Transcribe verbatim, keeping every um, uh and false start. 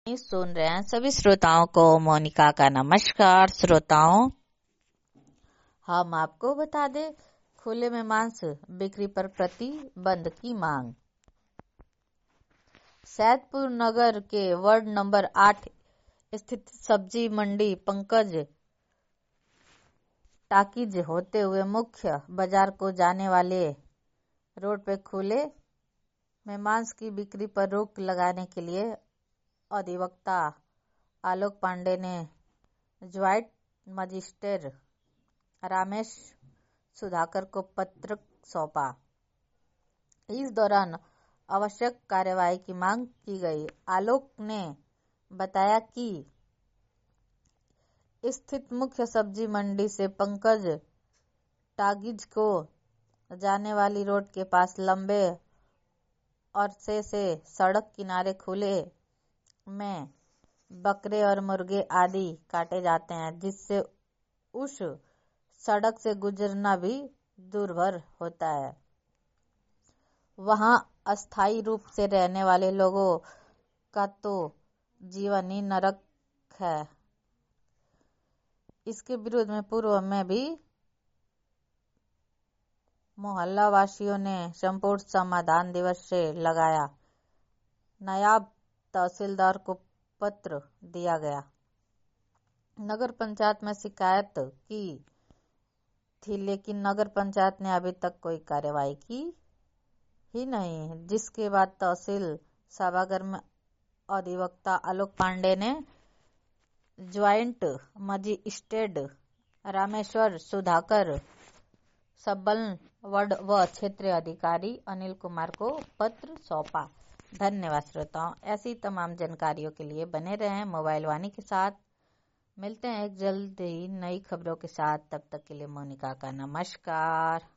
सुन रहे हैं सभी श्रोताओं को मोनिका का नमस्कार। श्रोताओं, हम आपको बता दें, खुले में मांस बिक्री पर प्रतिबंध की मांग। सैदपुर नगर के वार्ड नंबर आठ स्थित सब्जी मंडी पंकज टाकीज होते हुए मुख्य बाजार को जाने वाले रोड पे खुले में मांस की बिक्री पर रोक लगाने के लिए अधिवक्ता आलोक पांडे ने ज्वाइंट मजिस्ट्रेट रामेश सुधाकर को पत्र सौंपा। इस दौरान आवश्यक कार्यवाही की मांग की गई। आलोक ने बताया कि स्थित मुख्य सब्जी मंडी से पंकज टाकीज को जाने वाली रोड के पास लंबे अरसे से सड़क किनारे खुले में बकरे और मुर्गे आदि काटे जाते हैं, जिससे उस सड़क से गुजरना भी दुर्भर होता है। वहां अस्थायी रूप से रहने वाले लोगों का तो जीवन ही नरक है। इसके विरोध में पूर्व में भी मोहल्ला वासियों ने संपूर्ण समाधान दिवस से लगाया। नायब तहसीलदार को पत्र दिया गया। नगर पंचायत में शिकायत की थी, लेकिन नगर पंचायत ने अभी तक कोई कार्यवाही की ही नहीं, जिसके बाद तहसील सभागार में अधिवक्ता आलोक पांडे ने ज्वाइंट मजिस्ट्रेट रामेश्वर सुधाकर, सब्बल वार्ड व क्षेत्रीय अधिकारी अनिल कुमार को पत्र सौंपा। धन्यवाद श्रोताओं। ऐसी तमाम जानकारियों के लिए बने रहें मोबाइल वाणी के साथ। मिलते हैं एक जल्द ही नई खबरों के साथ। तब तक के लिए मोनिका का नमस्कार।